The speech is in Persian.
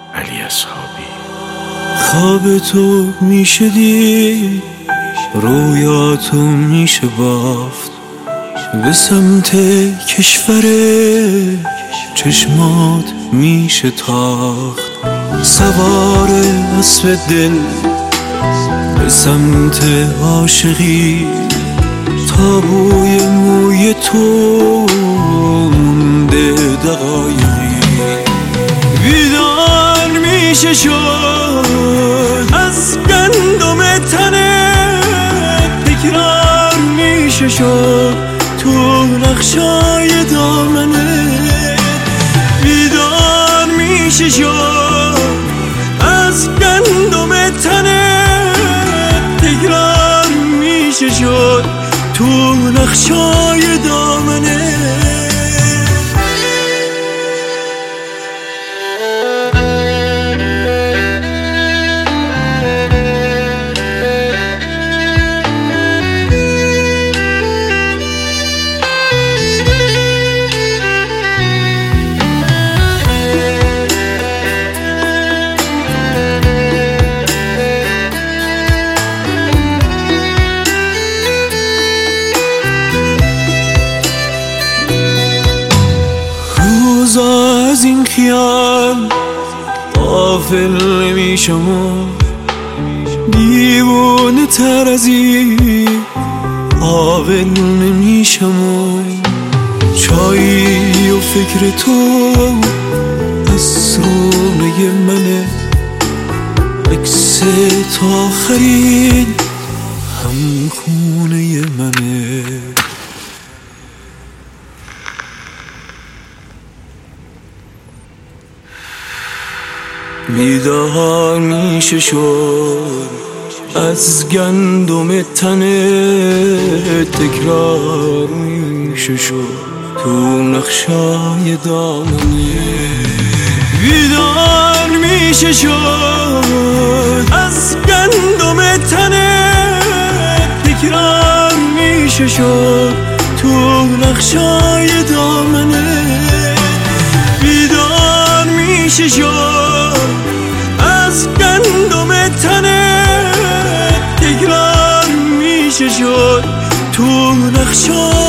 علی اصحابی. خواب تو میشه دید، رویاتو میشه بافت، به سمت کشور چشمات میشه تاخت، سوار اسب دل به سمت عاشقی، تا بوی موی تو مونده دقایقی. بیدار میشه شد از گندم تنت، تکرار میشه شد تو نقشای دامنت. بیدار میشه شد از گندم تنت، تکرار میشه شد تو نقشای دامنت. از این خیال غافل نمیشم و دیوانه تر از این قابل نمیشم و چایی و فکر تو از رونه منه، عکس تا آخرین هم خونه منه. بیدار میشه شد از گندم تنه، تکرار میشه شد تو نقشای دامنه. بیدار میشه شد از گندم تنه، تکرار میشه شد تو نقشای دامنه. بیدار میشه شد از گندم تنه، تکرار میشه شد تو نقشای